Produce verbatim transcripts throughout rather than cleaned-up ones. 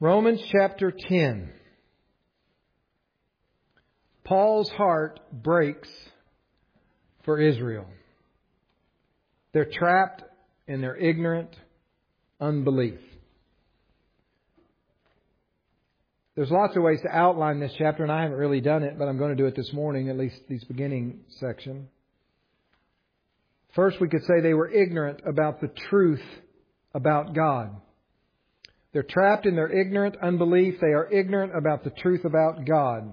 Romans chapter ten. Paul's heart breaks for Israel. They're trapped in their ignorant unbelief. There's lots of ways to outline this chapter, and I haven't really done it, but I'm going to do it this morning, at least these beginning section. First, we could say they were ignorant about the truth about God. They're trapped in their ignorant unbelief. They are ignorant about the truth about God.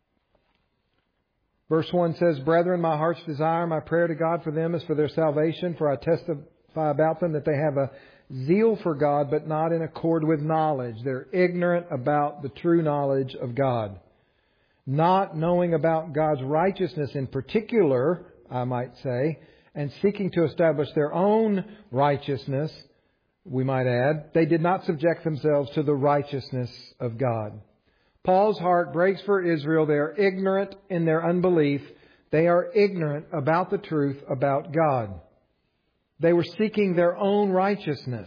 Verse one says, Brethren, my heart's desire, my prayer to God for them is for their salvation, for I testify about them that they have a zeal for God, but not in accord with knowledge. They're ignorant about the true knowledge of God. Not knowing about God's righteousness in particular, I might say, and seeking to establish their own righteousness, we might add, they did not subject themselves to the righteousness of God. Paul's heart breaks for Israel. They are ignorant in their unbelief. They are ignorant about the truth about God. They were seeking their own righteousness.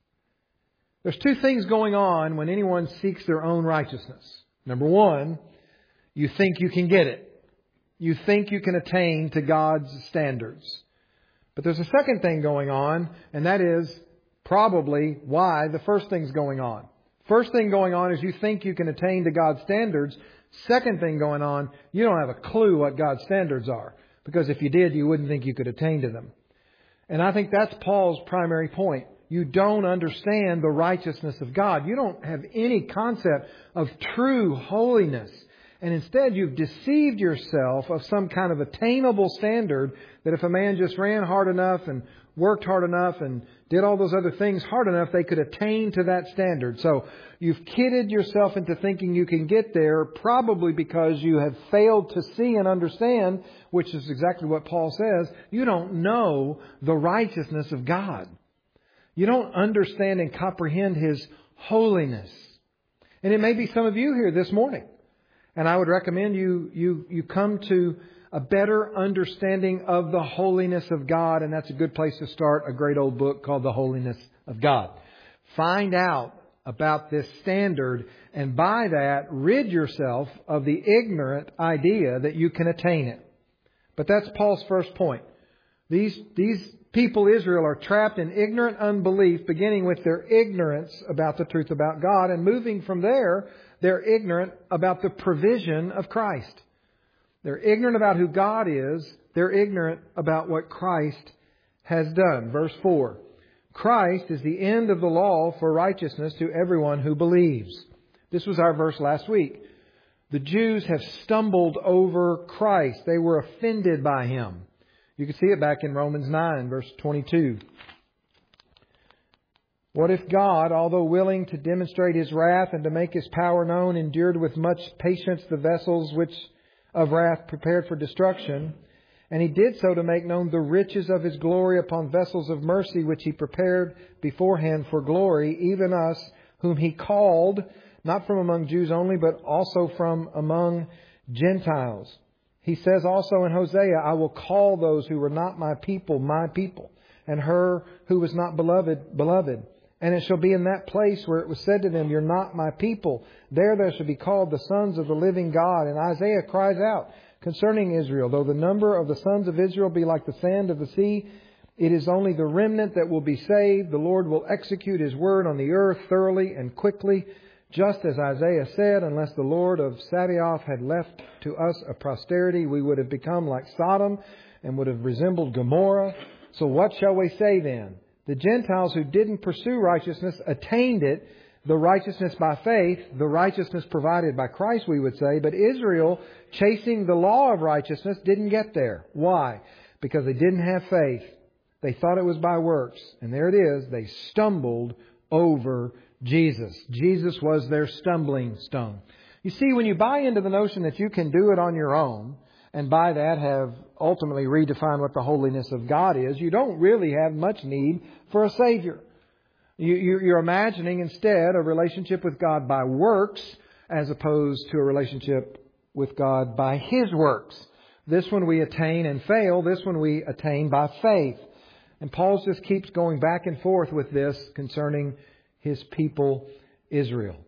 There's two things going on when anyone seeks their own righteousness. Number one, you think you can get it. You think you can attain to God's standards. But there's a second thing going on, and that is probably why the first thing's going on. First thing going on is you think you can attain to God's standards. Second thing going on, you don't have a clue what God's standards are. Because if you did, you wouldn't think you could attain to them. And I think that's Paul's primary point. You don't understand the righteousness of God. You don't have any concept of true holiness. And instead you've deceived yourself of some kind of attainable standard that if a man just ran hard enough and worked hard enough and did all those other things hard enough, they could attain to that standard. So you've kidded yourself into thinking you can get there, probably because you have failed to see and understand, which is exactly what Paul says. You don't know the righteousness of God. You don't understand and comprehend His holiness. And it may be some of you here this morning. And I would recommend you, you, you come to a better understanding of the holiness of God. And that's a good place to start a great old book called The Holiness of God. Find out about this standard, and by that, rid yourself of the ignorant idea that you can attain it. But that's Paul's first point. These, these people, Israel, are trapped in ignorant unbelief, beginning with their ignorance about the truth about God, and moving from there, they're ignorant about the provision of Christ. They're ignorant about who God is. They're ignorant about what Christ has done. Verse four. Christ is the end of the law for righteousness to everyone who believes. This was our verse last week. The Jews have stumbled over Christ. They were offended by Him. You can see it back in Romans nine, verse twenty-two. What if God, although willing to demonstrate His wrath and to make His power known, endured with much patience the vessels which of wrath prepared for destruction, and He did so to make known the riches of His glory upon vessels of mercy which He prepared beforehand for glory, even us whom He called, not from among Jews only, but also from among Gentiles. He says also in Hosea, I will call those who were not my people, my people, and her who was not beloved, beloved. And it shall be in that place where it was said to them, You're not my people. There they shall be called the sons of the living God. And Isaiah cries out concerning Israel, Though the number of the sons of Israel be like the sand of the sea, it is only the remnant that will be saved. The Lord will execute His word on the earth thoroughly and quickly. Just as Isaiah said, unless the Lord of Sabaoth had left to us a posterity, we would have become like Sodom and would have resembled Gomorrah. So what shall we say then? The Gentiles who didn't pursue righteousness attained it, the righteousness by faith, the righteousness provided by Christ, we would say. But Israel, chasing the law of righteousness, didn't get there. Why? Because they didn't have faith. They thought it was by works. And there it is. They stumbled over Jesus. Jesus was their stumbling stone. You see, when you buy into the notion that you can do it on your own, and by that have ultimately redefined what the holiness of God is, you don't really have much need for a Savior. You, you're imagining instead a relationship with God by works as opposed to a relationship with God by His works. This one we attain and fail. This one we attain by faith. And Paul just keeps going back and forth with this concerning his people Israel.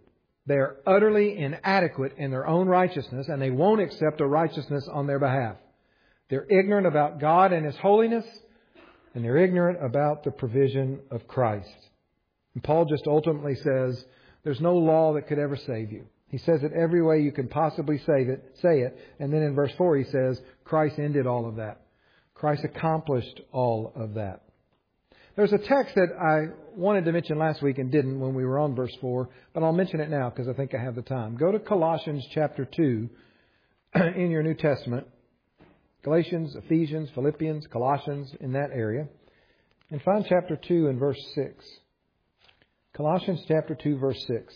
They are utterly inadequate in their own righteousness, and they won't accept a righteousness on their behalf. They're ignorant about God and His holiness, and they're ignorant about the provision of Christ. And Paul just ultimately says, there's no law that could ever save you. He says it every way you can possibly save it, say it. And then in verse four he says, Christ ended all of that. Christ accomplished all of that. There's a text that I wanted to mention last week and didn't when we were on verse four, but I'll mention it now because I think I have the time. Go to Colossians chapter two in your New Testament. Galatians, Ephesians, Philippians, Colossians, in that area. And find chapter two and verse six. Colossians chapter two, verse six.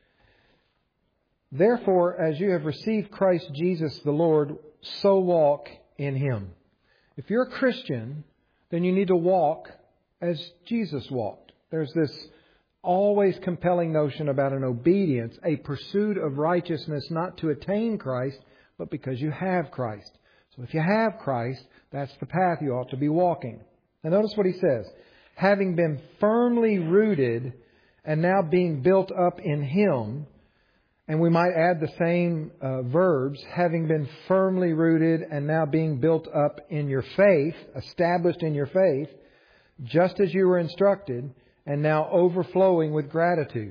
Therefore, as you have received Christ Jesus the Lord, so walk in Him. If you're a Christian, then you need to walk as Jesus walked. There's this always compelling notion about an obedience, a pursuit of righteousness, not to attain Christ, but because you have Christ. So if you have Christ, that's the path you ought to be walking. Now notice what he says. Having been firmly rooted and now being built up in Him, and we might add the same uh, verbs, having been firmly rooted and now being built up in your faith, established in your faith, just as you were instructed, and now overflowing with gratitude.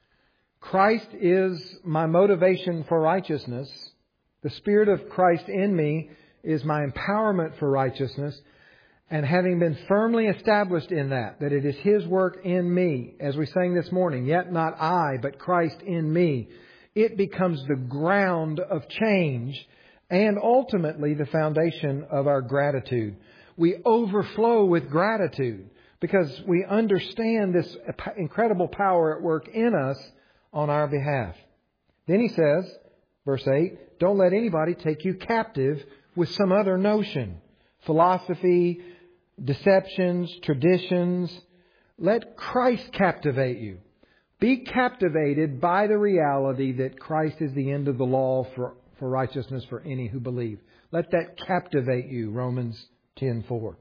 Christ is my motivation for righteousness. The Spirit of Christ in me is my empowerment for righteousness. And having been firmly established in that, that it is His work in me, as we sang this morning, yet not I, but Christ in me, it becomes the ground of change and ultimately the foundation of our gratitude. We overflow with gratitude because we understand this incredible power at work in us on our behalf. Then he says, verse eight, don't let anybody take you captive with some other notion, philosophy, deceptions, traditions. Let Christ captivate you. Be captivated by the reality that Christ is the end of the law for, for righteousness for any who believe. Let that captivate you, Romans ten four.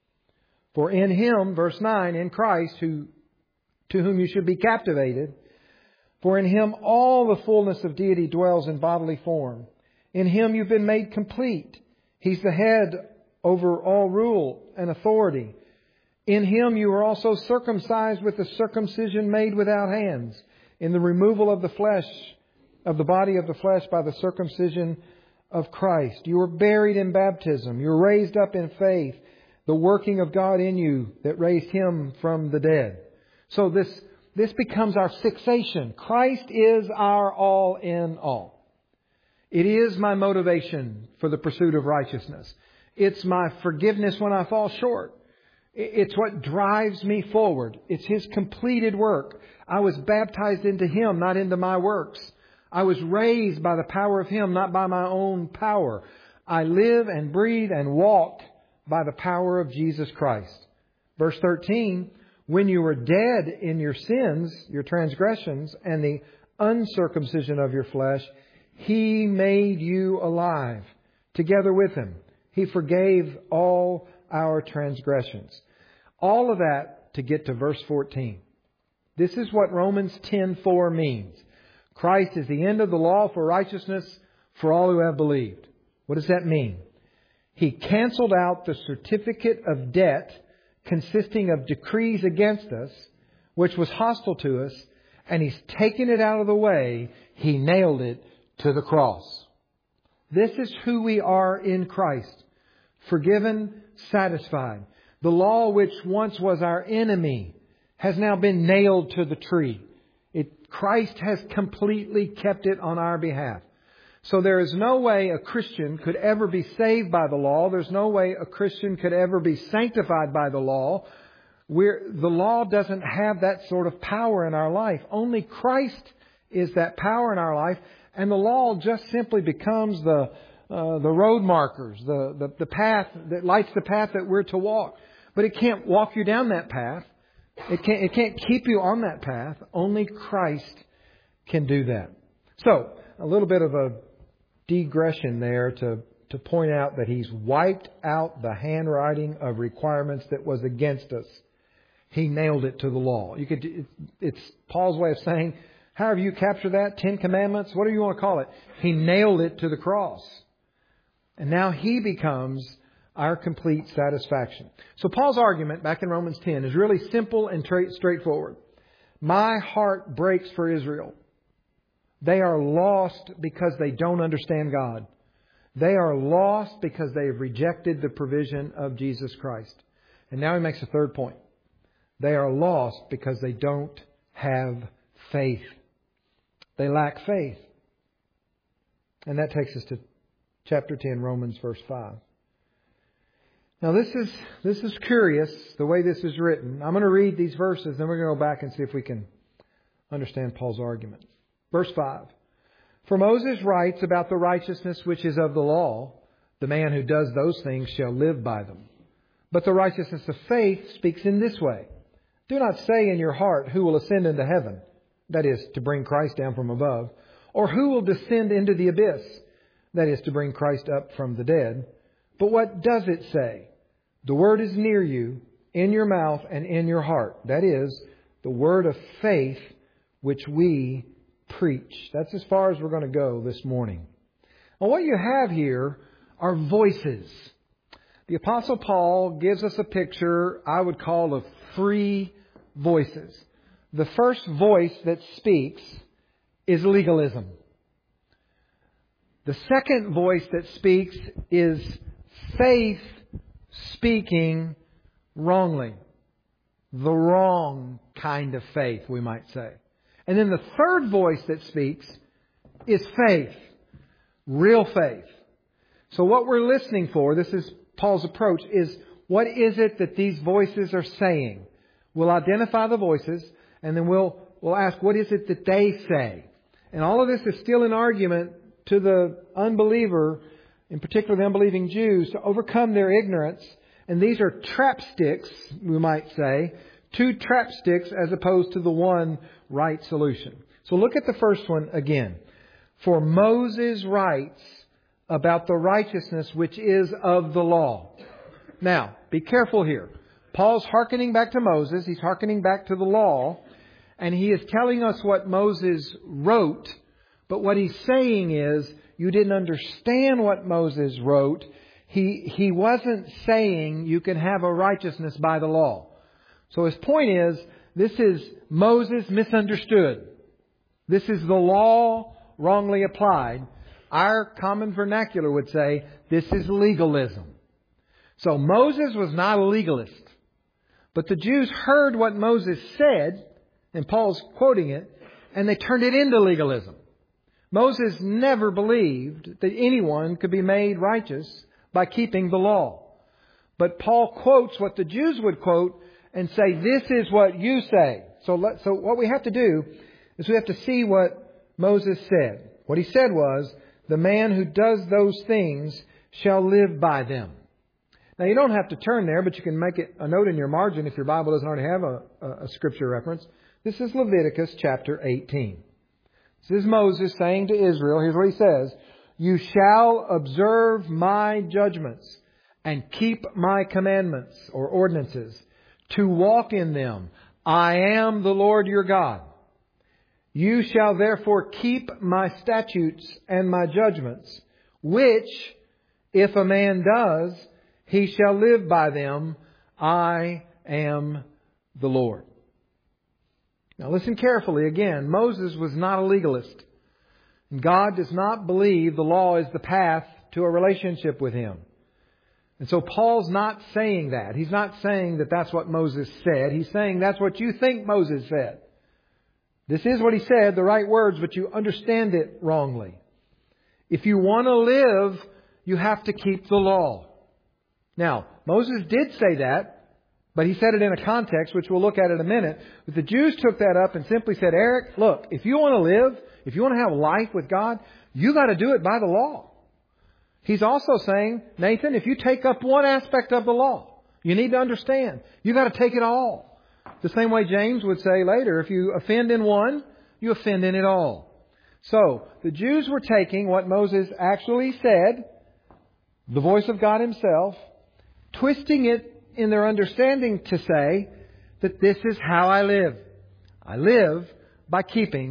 For in Him, verse nine, in Christ, who to whom you should be captivated, for in Him all the fullness of deity dwells in bodily form. In Him you've been made complete. He's the head over all rule and authority. In Him you were also circumcised with the circumcision made without hands, in the removal of the flesh, of the body of the flesh by the circumcision of Christ. You were buried in baptism. You were raised up in faith, the working of God in you that raised Him from the dead. So this, this becomes our fixation. Christ is our all in all. It is my motivation for the pursuit of righteousness. It's my forgiveness when I fall short. It's what drives me forward. It's His completed work. I was baptized into Him, not into my works. I was raised by the power of Him, not by my own power. I live and breathe and walk by the power of Jesus Christ. Verse thirteen, when you were dead in your sins, your transgressions, and the uncircumcision of your flesh, He made you alive together with Him. He forgave all our transgressions. All of that to get to verse fourteen. This is what Romans ten four means. Christ is the end of the law for righteousness for all who have believed. What does that mean? He canceled out the certificate of debt consisting of decrees against us, which was hostile to us, and He's taken it out of the way. He nailed it to the cross. This is who we are in Christ. Forgiven, satisfied. The law which once was our enemy has now been nailed to the tree. It, Christ has completely kept it on our behalf. So there is no way a Christian could ever be saved by the law. There's no way a Christian could ever be sanctified by the law. We're, the law doesn't have that sort of power in our life. Only Christ is that power in our life. And the law just simply becomes the uh, the road markers, the, the, the path that lights the path that we're to walk. But it can't walk you down that path. It can't, it can't keep you on that path. Only Christ can do that. So, a little bit of a digression there to, to point out that He's wiped out the handwriting of requirements that was against us. He nailed it to the law. You could, it's Paul's way of saying, however you capture that, Ten Commandments, whatever you want to call it. He nailed it to the cross. And now He becomes our complete satisfaction. So Paul's argument back in Romans ten is really simple and tra- straightforward. My heart breaks for Israel. They are lost because they don't understand God. They are lost because they have rejected the provision of Jesus Christ. And now he makes a third point. They are lost because they don't have faith. They lack faith. And that takes us to chapter ten, Romans verse five. Now this is this is curious, the way this is written. I'm going to read these verses, then we're going to go back and see if we can understand Paul's argument. Verse five. For Moses writes about the righteousness which is of the law, the man who does those things shall live by them. But the righteousness of faith speaks in this way. Do not say in your heart, who will ascend into heaven? That is, to bring Christ down from above. Or who will descend into the abyss? That is, to bring Christ up from the dead. But what does it say? The word is near you, in your mouth and in your heart. That is, the word of faith which we preach. That's as far as we're going to go this morning. Now, what you have here are voices. The Apostle Paul gives us a picture I would call of three voices. The first voice that speaks is legalism. The second voice that speaks is faith speaking wrongly. The wrong kind of faith, we might say. And then the third voice that speaks is faith. Real faith. So what we're listening for, this is Paul's approach, is what is it that these voices are saying? We'll identify the voices and then we'll, we'll ask what is it that they say? And all of this is still an argument to the unbeliever, in particular the unbelieving Jews, to overcome their ignorance. And these are trapsticks, we might say, two trapsticks as opposed to the one right solution. So look at the first one again. For Moses writes about the righteousness which is of the law. Now, be careful here. Paul's hearkening back to Moses. He's hearkening back to the law. And he is telling us what Moses wrote. But what he's saying is, you didn't understand what Moses wrote. He, he wasn't saying you can have a righteousness by the law. So his point is, this is Moses misunderstood. This is the law wrongly applied. Our common vernacular would say, this is legalism. So Moses was not a legalist. But the Jews heard what Moses said, and Paul's quoting it, and they turned it into legalism. Moses never believed that anyone could be made righteous by keeping the law. But Paul quotes what the Jews would quote and say, this is what you say. So, let, so what we have to do is we have to see what Moses said. What he said was, the man who does those things shall live by them. Now, you don't have to turn there, but you can make it a note in your margin if your Bible doesn't already have a, a, a scripture reference. This is Leviticus chapter eighteen. This is Moses saying to Israel, here's what he says, you shall observe my judgments and keep my commandments or ordinances to walk in them. I am the Lord your God. You shall therefore keep my statutes and my judgments, which, if a man does, he shall live by them. I am the Lord. Now listen carefully again. Moses was not a legalist. And God does not believe the law is the path to a relationship with Him. And so Paul's not saying that. He's not saying that that's what Moses said. He's saying that's what you think Moses said. This is what he said, the right words, but you understand it wrongly. If you want to live, you have to keep the law. Now, Moses did say that, but he said it in a context, which we'll look at in a minute. But the Jews took that up and simply said, Eric, look, if you want to live, if you want to have life with God, you got to do it by the law. He's also saying, Nathan, if you take up one aspect of the law, you need to understand, you got to take it all. The same way James would say later, if you offend in one, you offend in it all. So, the Jews were taking what Moses actually said, the voice of God Himself, twisting it in their understanding to say that this is how I live. I live by keeping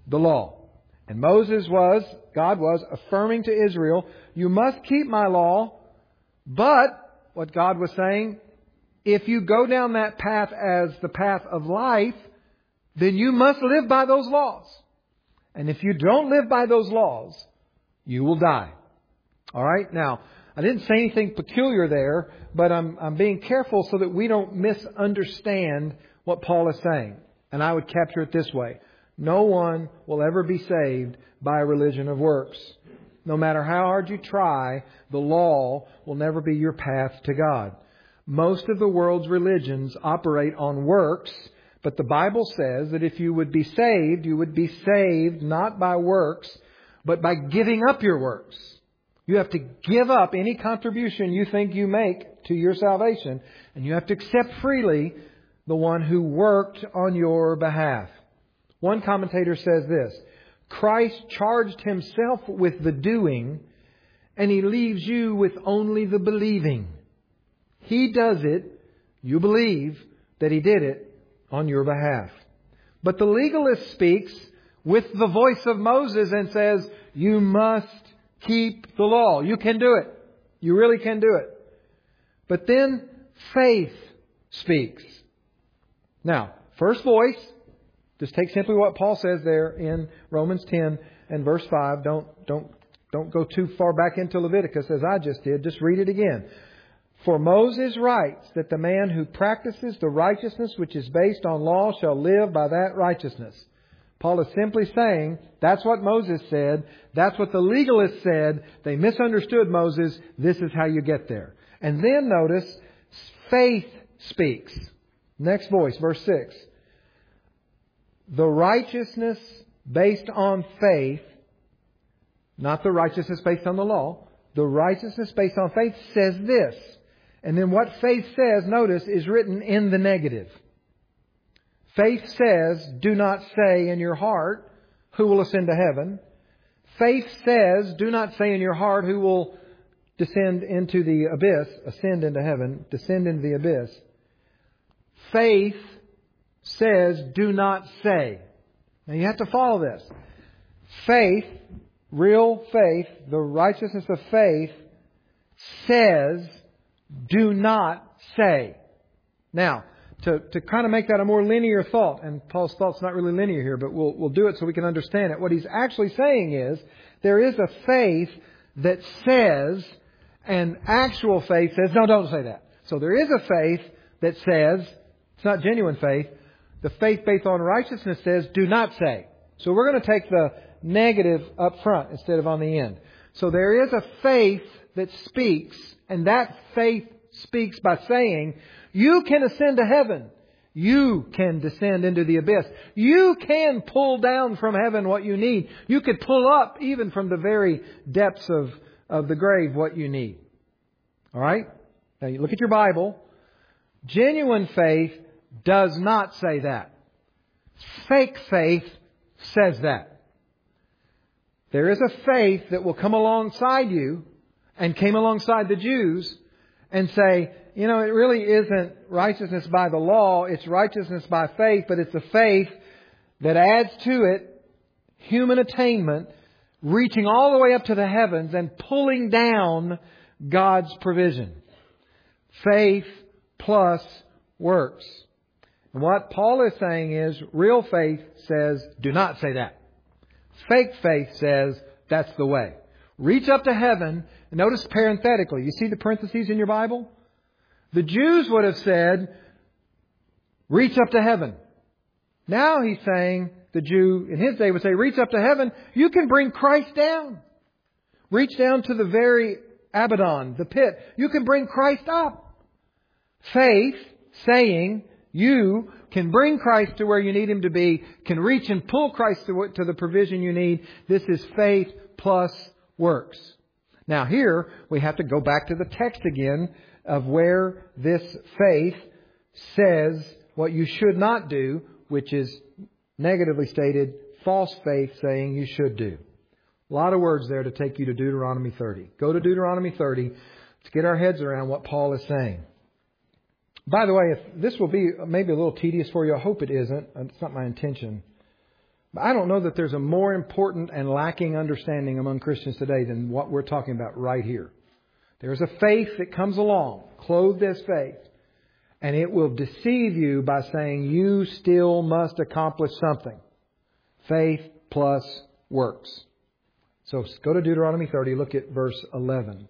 the law. And Moses was, God was, affirming to Israel, you must keep my law, but, what God was saying, if you go down that path as the path of life, then you must live by those laws. And if you don't live by those laws, you will die. All right? Now, I didn't say anything peculiar there, but I'm, I'm being careful so that we don't misunderstand what Paul is saying. And I would capture it this way. No one will ever be saved by a religion of works. No matter how hard you try, the law will never be your path to God. Most of the world's religions operate on works, but the Bible says that if you would be saved, you would be saved not by works, but by giving up your works. You have to give up any contribution you think you make to your salvation, and you have to accept freely the one who worked on your behalf. One commentator says this, Christ charged Himself with the doing, and He leaves you with only the believing. He does it, you believe that He did it on your behalf. But the legalist speaks with the voice of Moses and says, you must keep the law. You can do it. You really can do it. But then faith speaks. Now, first voice, just take simply what Paul says there in Romans ten and verse five. Don't, don't, don't go too far back into Leviticus as I just did. Just read it again. For Moses writes that the man who practices the righteousness which is based on law shall live by that righteousness. Paul is simply saying that's what Moses said. That's what the legalists said. They misunderstood Moses. This is how you get there. And then notice, faith speaks. Next voice, verse six. The righteousness based on faith, not the righteousness based on the law, the righteousness based on faith says this. And then what faith says, notice, is written in the negative. Faith says, do not say in your heart, who will ascend to heaven. Faith says, do not say in your heart, who will descend into the abyss, ascend into heaven, descend into the abyss. Faith says, do not say. Now you have to follow this. Faith, real faith, the righteousness of faith, says, do not say. Now, to, to kind of make that a more linear thought, and Paul's thought's not really linear here, but we'll, we'll do it so we can understand it. What he's actually saying is, there is a faith that says, and actual faith says, no, don't say that. So there is a faith that says, it's not genuine faith, the faith based on righteousness says, do not say. So we're going to take the negative up front instead of on the end. So there is a faith that speaks, and that faith speaks by saying, you can ascend to heaven. You can descend into the abyss. You can pull down from heaven what you need. You could pull up even from the very depths of, of the grave what you need. All right? Now you look at your Bible. Genuine faith does not say that. Fake faith says that. There is a faith that will come alongside you and came alongside the Jews and say, you know, it really isn't righteousness by the law. It's righteousness by faith, but it's a faith that adds to it human attainment, reaching all the way up to the heavens and pulling down God's provision. Faith plus works. And what Paul is saying is, real faith says, do not say that. Fake faith says, that's the way. Reach up to heaven. And notice parenthetically, you see the parentheses in your Bible? The Jews would have said, reach up to heaven. Now he's saying, the Jew in his day would say, reach up to heaven. You can bring Christ down. Reach down to the very Abaddon, the pit. You can bring Christ up. Faith saying, you can bring Christ to where you need Him to be, can reach and pull Christ to, to the provision you need. This is faith plus works. Now here we have to go back to the text again of where this faith says what you should not do, which is negatively stated, false faith saying you should do. A lot of words there to take you to Deuteronomy thirty. Go to Deuteronomy thirty to get our heads around what Paul is saying. By the way, if this will be maybe a little tedious for you, I hope it isn't. It's not my intention. But I don't know that there's a more important and lacking understanding among Christians today than what we're talking about right here. There's a faith that comes along, clothed as faith, and it will deceive you by saying you still must accomplish something. Faith plus works. So go to Deuteronomy thirty, look at verse eleven.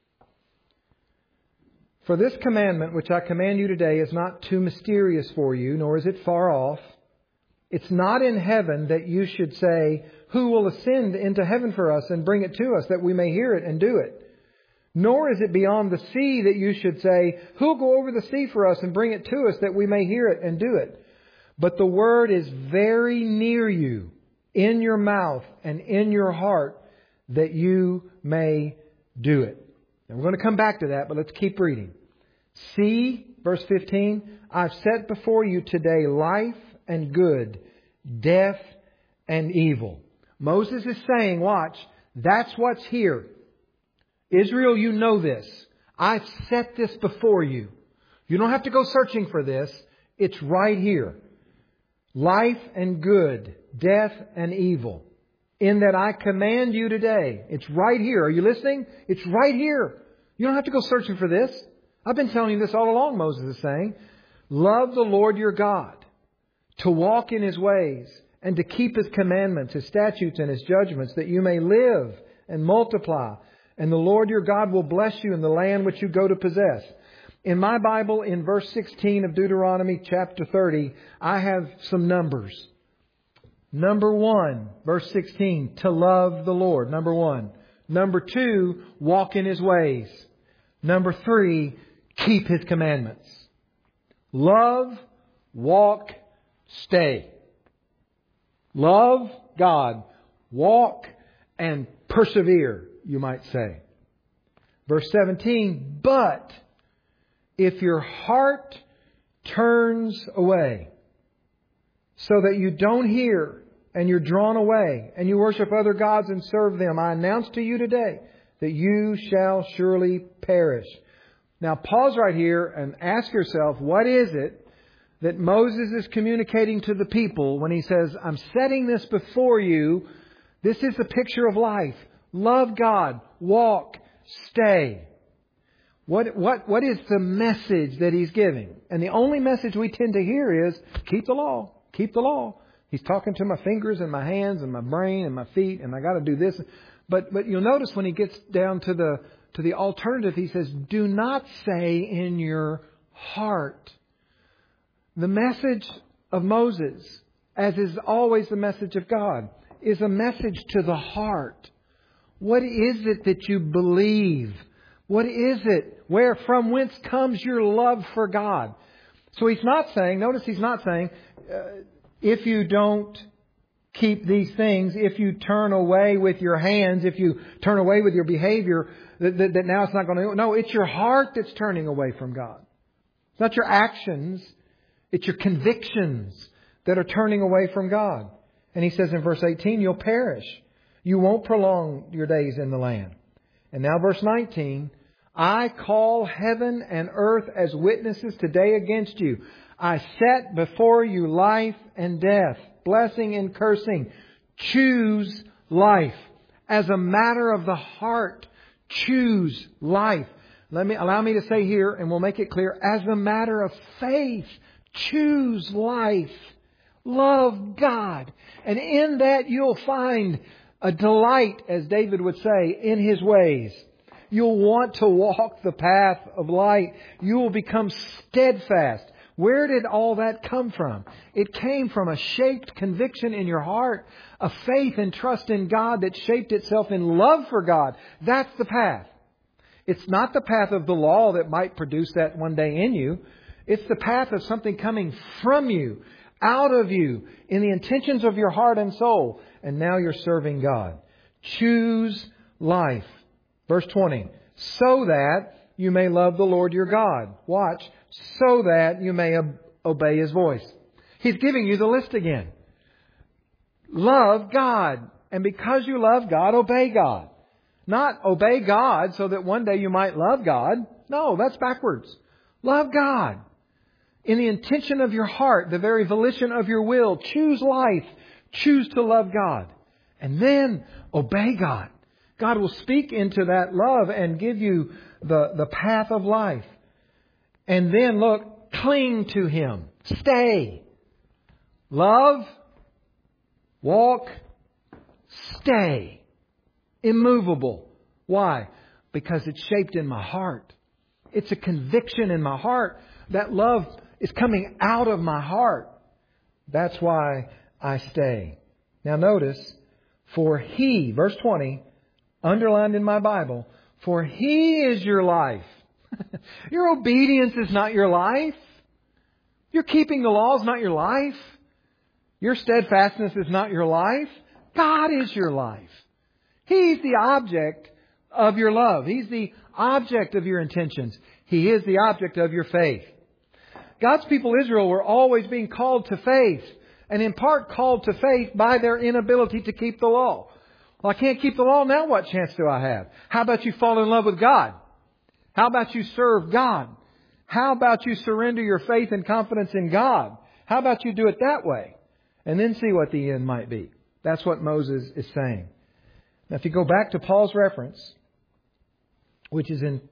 For this commandment which I command you today is not too mysterious for you, nor is it far off. It's not in heaven that you should say, who will ascend into heaven for us and bring it to us that we may hear it and do it? Nor is it beyond the sea that you should say, who will go over the sea for us and bring it to us that we may hear it and do it? But the word is very near you, in your mouth and in your heart, that you may do it. And we're going to come back to that, but let's keep reading. See, verse fifteen, I've set before you today life and good, death and evil. Moses is saying, watch, that's what's here. Israel, you know this. I've set this before you. You don't have to go searching for this. It's right here. Life and good, death and evil. In that I command you today. It's right here. Are you listening? It's right here. You don't have to go searching for this. I've been telling you this all along, Moses is saying. Love the Lord your God, to walk in His ways, and to keep His commandments, His statutes, and His judgments, that you may live and multiply. And the Lord your God will bless you in the land which you go to possess. In my Bible, in verse sixteen of Deuteronomy chapter thirty, I have some numbers. Number one, verse sixteen, to love the Lord. Number one. Number two, walk in His ways. Number three, keep His commandments. Love, walk, stay. Love God. Walk and persevere, you might say. Verse seventeen, but if your heart turns away so that you don't hear and you're drawn away and you worship other gods and serve them, I announce to you today that you shall surely perish. Now pause right here and ask yourself, what is it that Moses is communicating to the people when he says, I'm setting this before you. This is the picture of life. Love God. Walk. Stay. What, what, what is the message that He's giving? And the only message we tend to hear is, keep the law. Keep the law. He's talking to my fingers and my hands and my brain and my feet, and I got to do this. But, but you'll notice when he gets down to the, to the alternative, he says, do not say in your heart. The message of Moses, as is always the message of God, is a message to the heart. What is it that you believe? What is it? Where, from whence comes your love for God? So He's not saying, notice He's not saying, uh, if you don't keep these things, if you turn away with your hands, if you turn away with your behavior, that, that, that now it's not going to... No, it's your heart that's turning away from God. It's not your actions. It's your convictions that are turning away from God. And He says in verse eighteen, you'll perish. You won't prolong your days in the land. And now verse nineteen, I call heaven and earth as witnesses today against you. I set before you life and death, blessing and cursing. Choose life. As a matter of the heart, choose life. Let me, allow me to say here, and we'll make it clear, as a matter of faith, choose life. Love God. And in that you'll find a delight, as David would say, in His ways. You'll want to walk the path of light. You will become steadfast. Where did all that come from? It came from a shaped conviction in your heart, a faith and trust in God that shaped itself in love for God. That's the path. It's not the path of the law that might produce that one day in you. It's the path of something coming from you, out of you, in the intentions of your heart and soul. And now you're serving God. Choose life. Verse twenty. So that you may love the Lord your God. Watch. So that you may ob- obey His voice. He's giving you the list again. Love God. And because you love God, obey God. Not obey God so that one day you might love God. No, that's backwards. Love God. In the intention of your heart, the very volition of your will, choose life. Choose to love God. And then obey God. God will speak into that love and give you the, the path of life. And then look, cling to Him. Stay. Love. Walk. Stay. Immovable. Why? Because it's shaped in my heart. It's a conviction in my heart. That love is coming out of my heart. That's why I stay. Now notice, for He, verse twenty, underlined in my Bible, for He is your life. Your obedience is not your life. Your keeping the law is not your life. Your steadfastness is not your life. God is your life. He's the object of your love. He's the object of your intentions. He is the object of your faith. God's people Israel were always being called to faith, and in part called to faith by their inability to keep the law. Well, I can't keep the law, now what chance do I have? How about you fall in love with God? How about you serve God? How about you surrender your faith and confidence in God? How about you do it that way? And then see what the end might be. That's what Moses is saying. Now, if you go back to Paul's reference, which is in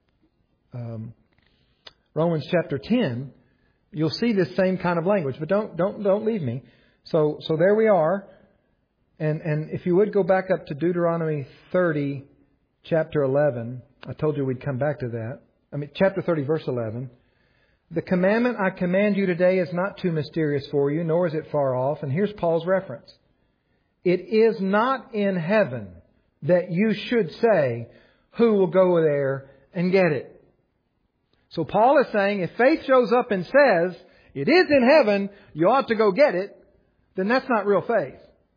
um, Romans chapter ten, you'll see this same kind of language. But don't don't don't leave me. So so there we are. And and if you would go back up to Deuteronomy thirty, chapter eleven. I told you we'd come back to that. I mean, chapter thirty, verse eleven. The commandment I command you today is not too mysterious for you, nor is it far off. And here's Paul's reference. It is not in heaven that you should say, who will go there and get it? So Paul is saying, if faith shows up and says, it is in heaven, you ought to go get it, then that's not real faith.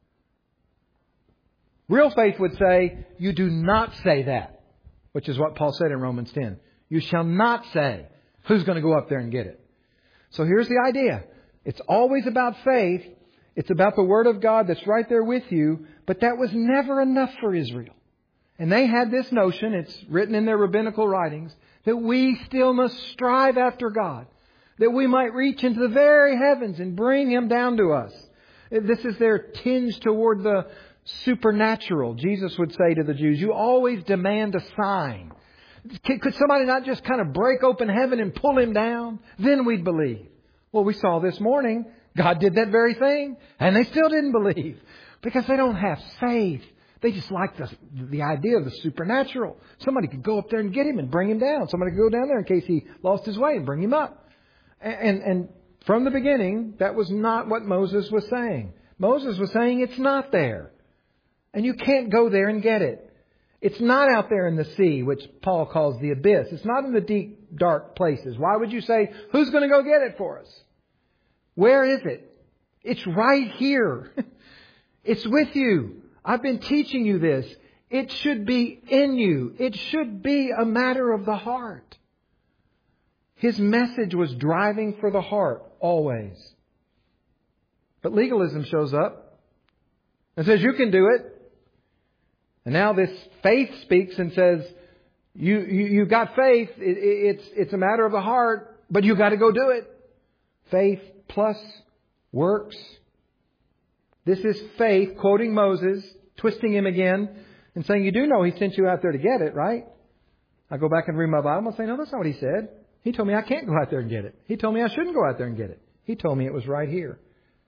Real faith would say, you do not say that, which is what Paul said in Romans ten. You shall not say, who's going to go up there and get it? So here's the idea. It's always about faith. It's about the Word of God that's right there with you. But that was never enough for Israel. And they had this notion, it's written in their rabbinical writings, that we still must strive after God. That we might reach into the very heavens and bring Him down to us. This is their tinge toward the supernatural. Jesus would say to the Jews, you always demand a sign. Could somebody not just kind of break open heaven and pull Him down? Then we'd believe. Well, we saw this morning, God did that very thing, and they still didn't believe. Because they don't have faith. They just like the, the idea of the supernatural. Somebody could go up there and get Him and bring Him down. Somebody could go down there in case He lost His way and bring Him up. And, and, and from the beginning, that was not what Moses was saying. Moses was saying it's not there. And you can't go there and get it. It's not out there in the sea, which Paul calls the abyss. It's not in the deep, dark places. Why would you say, who's going to go get it for us? Where is it? It's right here. It's with you. I've been teaching you this. It should be in you. It should be a matter of the heart. His message was driving for the heart, always. But legalism shows up and says, you can do it. And now this faith speaks and says, you, you, you've got faith. It, it, it's, it's a matter of the heart, but you've got to go do it. Faith plus works. This is faith, quoting Moses, twisting him again, and saying, you do know He sent you out there to get it, right? I go back and read my Bible and say, no, that's not what He said. He told me I can't go out there and get it. He told me I shouldn't go out there and get it. He told me it was right here.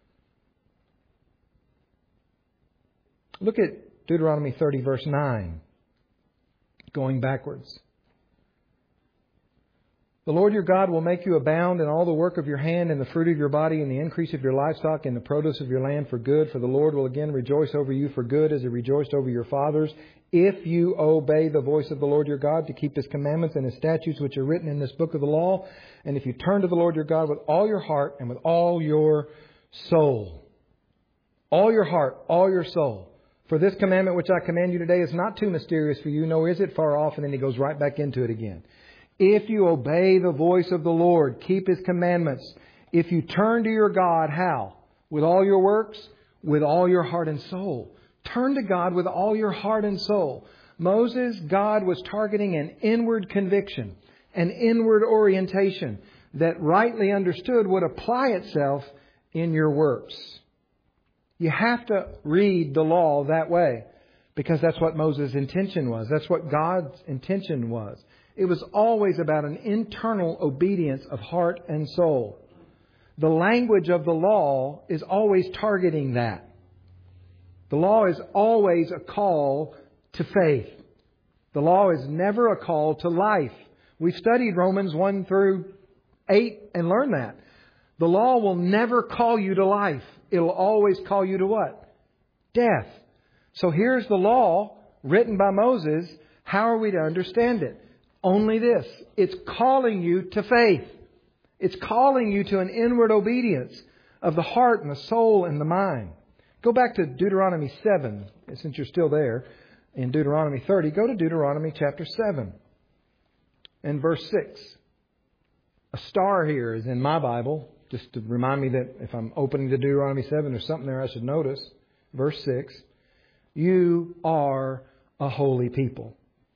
Look at Deuteronomy thirty, verse nine. Going backwards. The Lord your God will make you abound in all the work of your hand, in the fruit of your body, in the increase of your livestock, in the produce of your land for good. For the Lord will again rejoice over you for good, as He rejoiced over your fathers, if you obey the voice of the Lord your God to keep His commandments and His statutes which are written in this book of the law. And if you turn to the Lord your God with all your heart and with all your soul. All your heart, all your soul. For this commandment which I command you today is not too mysterious for you, nor is it far off. And then he goes right back into it again. If you obey the voice of the Lord, keep His commandments. If you turn to your God, how? With all your works? With all your heart and soul. Turn to God with all your heart and soul. Moses, God was targeting an inward conviction, an inward orientation that rightly understood would apply itself in your works. You have to read the law that way, because that's what Moses' intention was. That's what God's intention was. It was always about an internal obedience of heart and soul. The language of the law is always targeting that. The law is always a call to faith. The law is never a call to life. We've studied Romans one through eight and learned that. The law will never call you to life. It'll always call you to what? Death. So here's the law written by Moses. How are we to understand it? Only this. It's calling you to faith. It's calling you to an inward obedience of the heart and the soul and the mind. Go back to Deuteronomy seven, since you're still there. In Deuteronomy thirty, go to Deuteronomy chapter seven and verse six. A star here is in my Bible, just to remind me that if I'm opening to Deuteronomy seven, there's something there I should notice. Verse six, you are a holy people.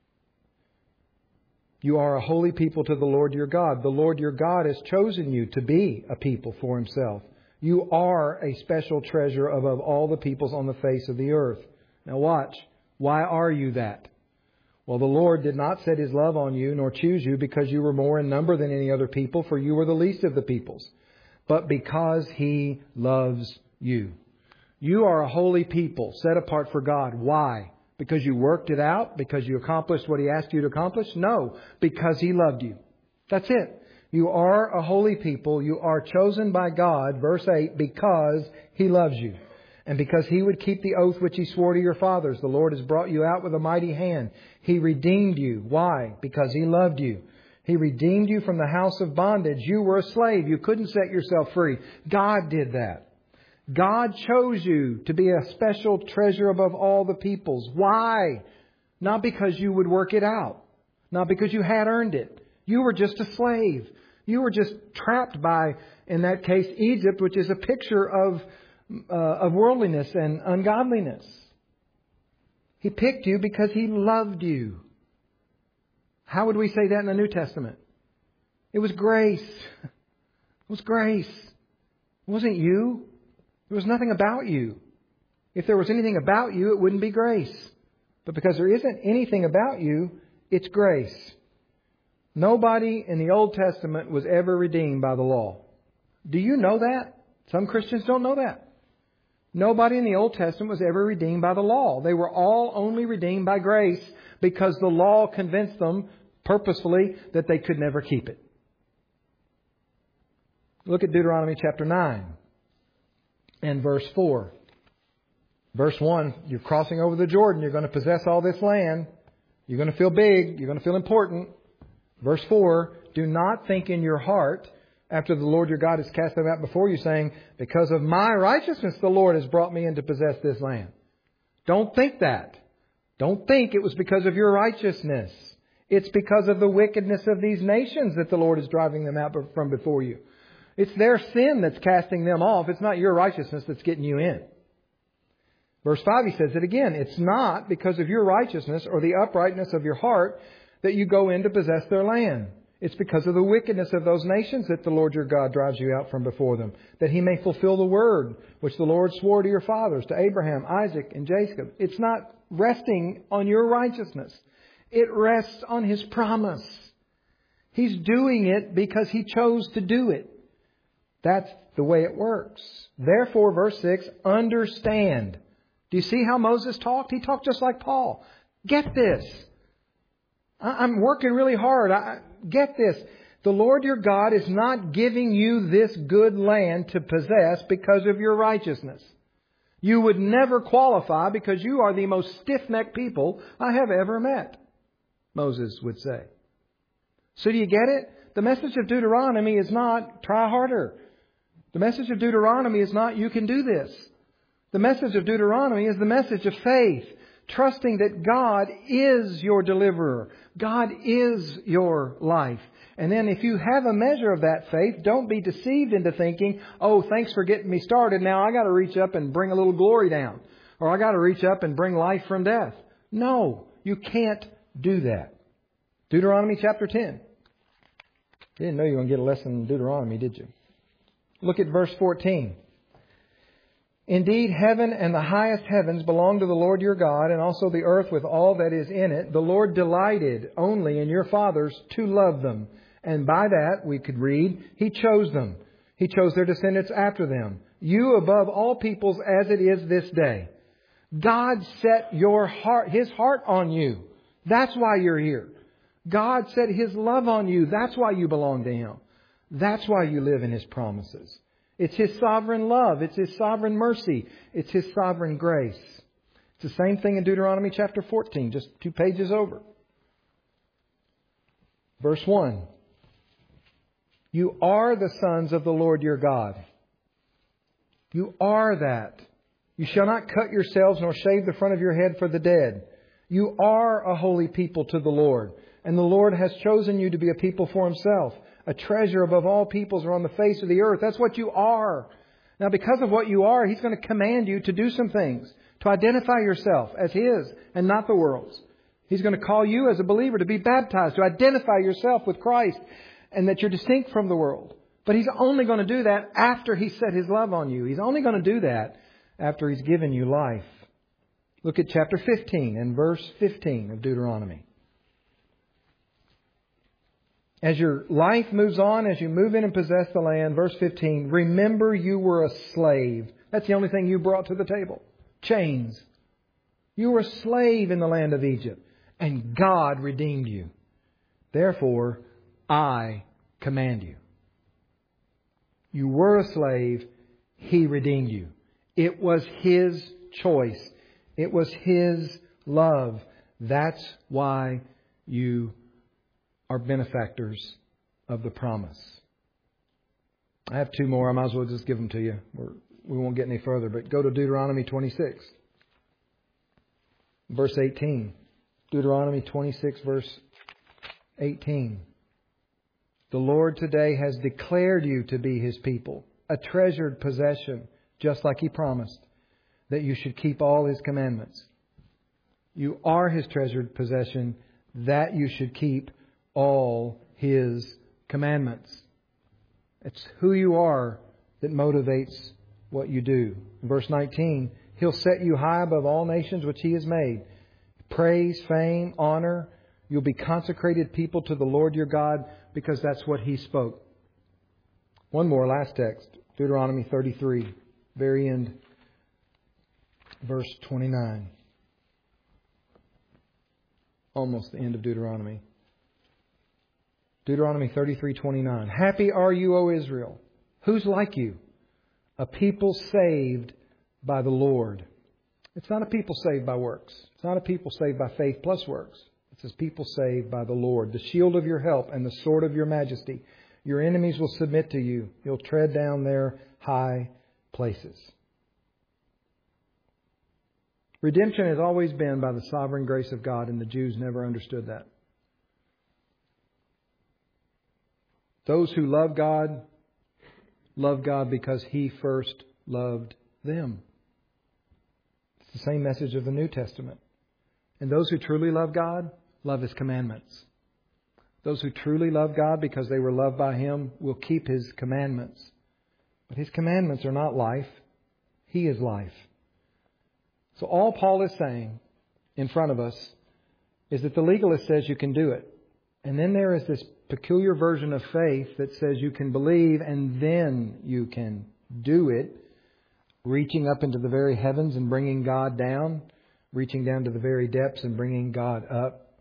You are a holy people to the Lord your God. The Lord your God has chosen you to be a people for Himself. You are a special treasure above all the peoples on the face of the earth. Now watch. Why are you that? Well, the Lord did not set His love on you, nor choose you because you were more in number than any other people, for you were the least of the peoples, but because He loves you. You are a holy people, set apart for God. Why? Because you worked it out? Because you accomplished what He asked you to accomplish? No, because He loved you. That's it. You are a holy people. You are chosen by God, verse eight, because He loves you. And because He would keep the oath which He swore to your fathers. The Lord has brought you out with a mighty hand. He redeemed you. Why? Because He loved you. He redeemed you from the house of bondage. You were a slave. You couldn't set yourself free. God did that. God chose you to be a special treasure above all the peoples. Why? Not because you would work it out. Not because you had earned it. You were just a slave. You were just trapped by, in that case, Egypt, which is a picture of Uh, of worldliness and ungodliness. He picked you because He loved you. How would we say that in the New Testament? It was grace. It was grace. It wasn't you. There was nothing about you. If there was anything about you, it wouldn't be grace. But because there isn't anything about you, it's grace. Nobody in the Old Testament was ever redeemed by the law. Do you know that? Some Christians don't know that. Nobody in the Old Testament was ever redeemed by the law. They were all only redeemed by grace because the law convinced them purposefully that they could never keep it. Look at Deuteronomy chapter nine and verse four. Verse one, you're crossing over the Jordan. You're going to possess all this land. You're going to feel big. You're going to feel important. Verse four, do not think in your heart, after the Lord your God has cast them out before you, saying, because of my righteousness the Lord has brought me in to possess this land. Don't think that. Don't think it was because of your righteousness. It's because of the wickedness of these nations that the Lord is driving them out from before you. It's their sin that's casting them off. It's not your righteousness that's getting you in. Verse five, he says it again. It's not because of your righteousness or the uprightness of your heart that you go in to possess their land. It's because of the wickedness of those nations that the Lord your God drives you out from before them, that He may fulfill the word which the Lord swore to your fathers, to Abraham, Isaac, and Jacob. It's not resting on your righteousness. It rests on His promise. He's doing it because He chose to do it. That's the way it works. Therefore, verse six, understand. Do you see how Moses talked? He talked just like Paul. Get this. I'm working really hard. I, get this. The Lord your God is not giving you this good land to possess because of your righteousness. You would never qualify because you are the most stiff-necked people I have ever met, Moses would say. So do you get it? The message of Deuteronomy is not try harder. The message of Deuteronomy is not you can do this. The message of Deuteronomy is the message of faith. Trusting that God is your deliverer. God is your life. And then if you have a measure of that faith, don't be deceived into thinking, oh, thanks for getting me started. Now I got to reach up and bring a little glory down. Or I got to reach up and bring life from death. No, you can't do that. Deuteronomy chapter ten. You didn't know you were going to get a lesson in Deuteronomy, did you? Look at verse fourteen. Indeed, heaven and the highest heavens belong to the Lord your God, and also the earth with all that is in it. The Lord delighted only in your fathers to love them. And by that, we could read, He chose them. He chose their descendants after them. You above all peoples as it is this day. God set your heart, His heart on you. That's why you're here. God set His love on you. That's why you belong to Him. That's why you live in His promises. It's His sovereign love. It's His sovereign mercy. It's His sovereign grace. It's the same thing in Deuteronomy chapter fourteen, just two pages over. Verse one. You are the sons of the Lord your God. You are that. You shall not cut yourselves nor shave the front of your head for the dead. You are a holy people to the Lord. And the Lord has chosen you to be a people for Himself. A treasure above all peoples are on the face of the earth. That's what you are. Now, because of what you are, He's going to command you to do some things. To identify yourself as His and not the world's. He's going to call you as a believer to be baptized. To identify yourself with Christ. And that you're distinct from the world. But He's only going to do that after He set His love on you. He's only going to do that after He's given you life. Look at chapter fifteen and verse fifteen of Deuteronomy. As your life moves on, as you move in and possess the land, verse fifteen, remember you were a slave. That's the only thing you brought to the table. Chains. You were a slave in the land of Egypt. And God redeemed you. Therefore, I command you. You were a slave. He redeemed you. It was His choice. It was His love. That's why you are benefactors of the promise. I have two more. I might as well just give them to you. We're, we won't get any further. But go to Deuteronomy twenty-six. Verse eighteen. Deuteronomy twenty-six, verse eighteen. The Lord today has declared you to be His people, a treasured possession, just like He promised, that you should keep all His commandments. You are His treasured possession, that you should keep all His commandments. It's who you are that motivates what you do. In verse nineteen, He'll set you high above all nations which He has made. Praise, fame, honor. You'll be consecrated people to the Lord your God because that's what He spoke. One more, last text. Deuteronomy thirty-three, very end, verse twenty-nine. Almost the end of Deuteronomy. Deuteronomy thirty-three twenty-nine. Happy are you, O Israel. Who's like you? A people saved by the Lord. It's not a people saved by works. It's not a people saved by faith plus works. It says people saved by the Lord. The shield of your help and the sword of your majesty. Your enemies will submit to you. You'll tread down their high places. Redemption has always been by the sovereign grace of God, and the Jews never understood that. Those who love God, love God because He first loved them. It's the same message of the New Testament. And those who truly love God, love His commandments. Those who truly love God because they were loved by Him will keep His commandments. But His commandments are not life. He is life. So all Paul is saying in front of us is that the legalist says you can do it. And then there is this peculiar version of faith that says you can believe and then you can do it, reaching up into the very heavens and bringing God down, reaching down to the very depths and bringing God up.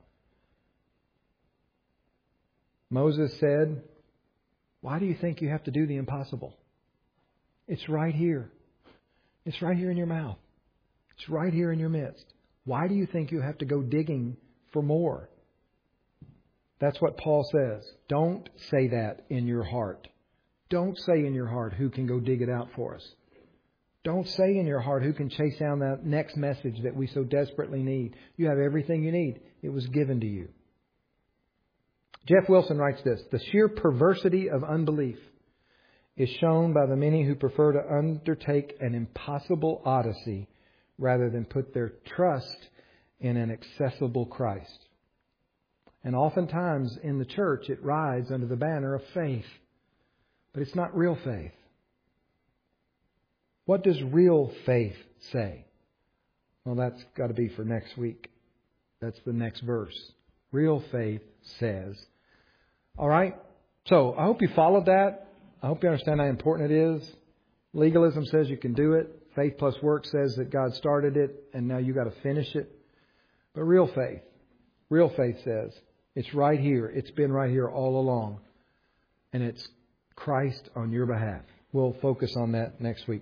Moses said, "Why do you think you have to do the impossible? It's right here. It's right here in your mouth. It's right here in your midst. Why do you think you have to go digging for more?" That's what Paul says. Don't say that in your heart. Don't say in your heart, who can go dig it out for us? Don't say in your heart, who can chase down that next message that we so desperately need? You have everything you need. It was given to you. Jeff Wilson writes this: the sheer perversity of unbelief is shown by the many who prefer to undertake an impossible odyssey rather than put their trust in an accessible Christ. And oftentimes in the church it rides under the banner of faith. But it's not real faith. What does real faith say? Well, that's got to be for next week. That's the next verse. Real faith says. All right? So I hope you followed that. I hope you understand how important it is. Legalism says you can do it. Faith plus work says that God started it and now you got to finish it. But real faith, real faith says it's right here. It's been right here all along. And it's Christ on your behalf. We'll focus on that next week.